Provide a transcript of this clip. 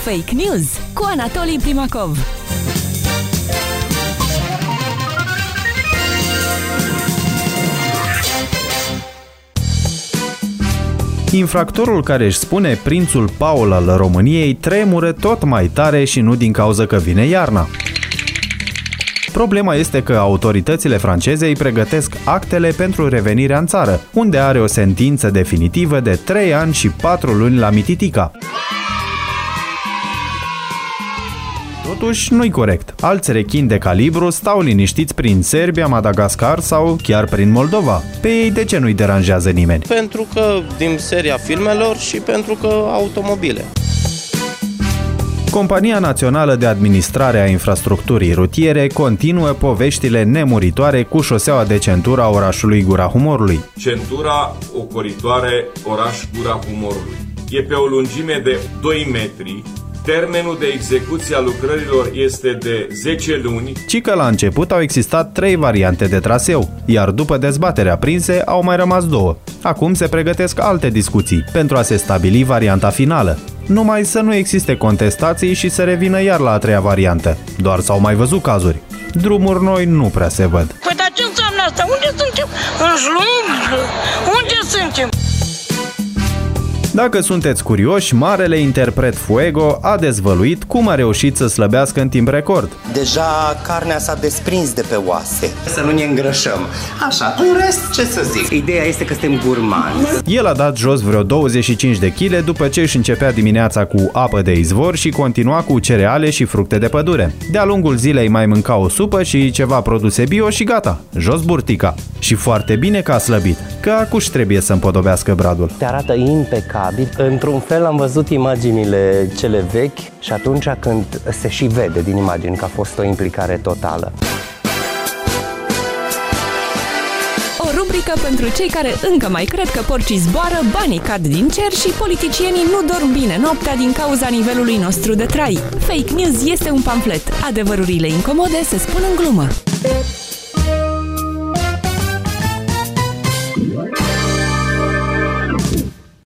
Fake News cu Anatolii Primacov. Infractorul care își spune prințul Paul al României tremură tot mai tare și nu din cauza că vine iarna. Problema este că autoritățile franceze îi pregătesc actele pentru revenirea în țară, unde are o sentință definitivă de 3 ani și 4 luni la Mititica. Totuși, nu-i corect. Alți rechini de calibru stau liniștiți prin Serbia, Madagascar sau chiar prin Moldova. Pe ei de ce nu-i deranjează nimeni? Pentru că din seria filmelor și pentru că automobile. Compania Națională de Administrare a Infrastructurii Rutiere continuă poveștile nemuritoare cu șoseaua de centură a orașului Gura Humorului. Centura ocoritoare oraș Gura Humorului. E pe o lungime de 2 metri. Termenul de execuție a lucrărilor este de 10 luni. Cică la început au existat 3 variante de traseu, iar după dezbatere aprinse au mai rămas 2. Acum se pregătesc alte discuții pentru a se stabili varianta finală. Numai să nu existe contestații și să revină iar la a 3-a variantă. Doar s-au mai văzut cazuri. Drumuri noi nu prea se văd. Păi dar ce înseamnă asta? Unde suntem? În șlung? Unde suntem? Dacă sunteți curioși, marele interpret Fuego a dezvăluit cum a reușit să slăbească în timp record. Deja carnea s-a desprins de pe oase. Să nu ne îngrășăm. Așa, în rest, ce să zic? Ideea este că suntem gurmanzi. El a dat jos vreo 25 de kg după ce își începea dimineața cu apă de izvor și continua cu cereale și fructe de pădure. De-a lungul zilei mai mânca o supă și ceva produse bio și gata, jos burtica. Și foarte bine că a slăbit, că acuși trebuie să împodobească bradul. Te arată impecabil. Într-un fel am văzut imaginile cele vechi și atunci când se și vede din imagini că a fost o implicare totală. O rubrică pentru cei care încă mai cred că porcii zboară, banii cad din cer și politicienii nu dorm bine noaptea din cauza nivelului nostru de trai. Fake News este un pamflet. Adevărurile incomode se spun în glumă.